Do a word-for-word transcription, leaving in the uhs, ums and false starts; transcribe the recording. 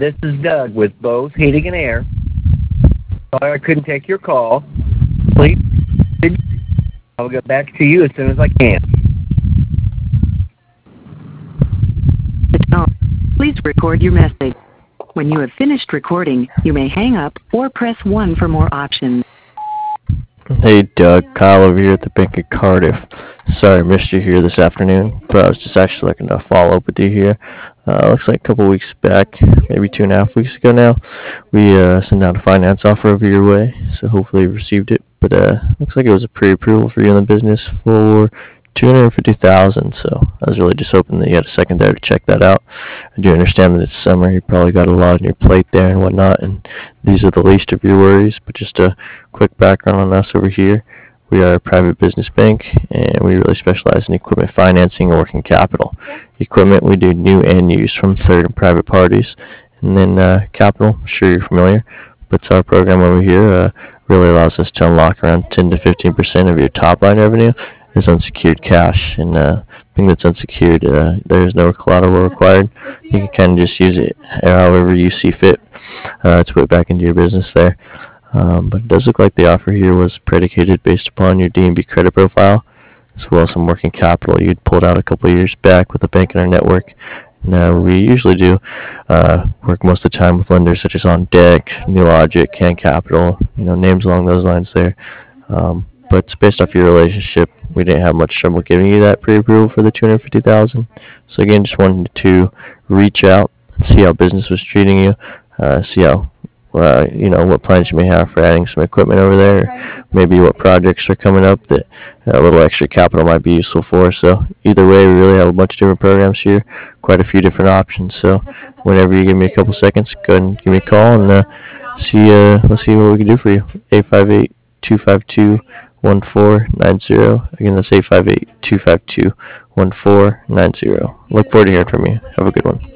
This is Doug with Bose Heating and Air. Sorry I couldn't take your call. Please, I'll get back to you as soon as I can. Please record your message. When you have finished recording, you may hang up or press one for more options. Hey Doug, Kyle over here at the Bank of Cardiff. Sorry I missed you here this afternoon, but I was just actually looking to follow up with you here. Uh, looks like a couple weeks back, maybe two and a half weeks ago now, we uh, sent out a finance offer over your way, so hopefully you received it. But uh, looks like it was a pre-approval for you in the business for two hundred fifty thousand dollars, so I was really just hoping that you had a second there to check that out. I do understand that it's summer, you probably got a lot on your plate there and whatnot, and these are the least of your worries, but just a quick background on us over here. We are a private business bank, and we really specialize in equipment financing and working capital. Equipment we do new and used from third and private parties, and then uh, capital, I'm sure you're familiar, but our program over here uh, really allows us to unlock around ten to fifteen percent of your top line revenue is unsecured cash, and uh, being that's unsecured, uh, there is no collateral required. You can kind of just use it however you see fit uh, to put back into your business there. Um, but it does look like the offer here was predicated based upon your D and B credit profile, as well as some working capital you'd pulled out a couple of years back with a bank in our network. Now, we usually do uh, work most of the time with lenders such as On Deck, Neologic, Can Capital, you know, names along those lines there. Um, but based off your relationship, we didn't have much trouble giving you that pre-approval for the two hundred fifty thousand dollars. So again, just wanted to reach out and see how business was treating you, uh, see how Uh, you know, what plans you may have for adding some equipment over there, maybe what projects are coming up that a little extra capital might be useful for. So either way, we really have a bunch of different programs here, quite a few different options. So whenever you give me a couple seconds, go ahead and give me a call and uh, see. Uh, let's see what we can do for you. eight five eight, two five two, one four nine zero. Again, that's eight five eight, two five two, one four nine zero. Look forward to hearing from you. Have a good one.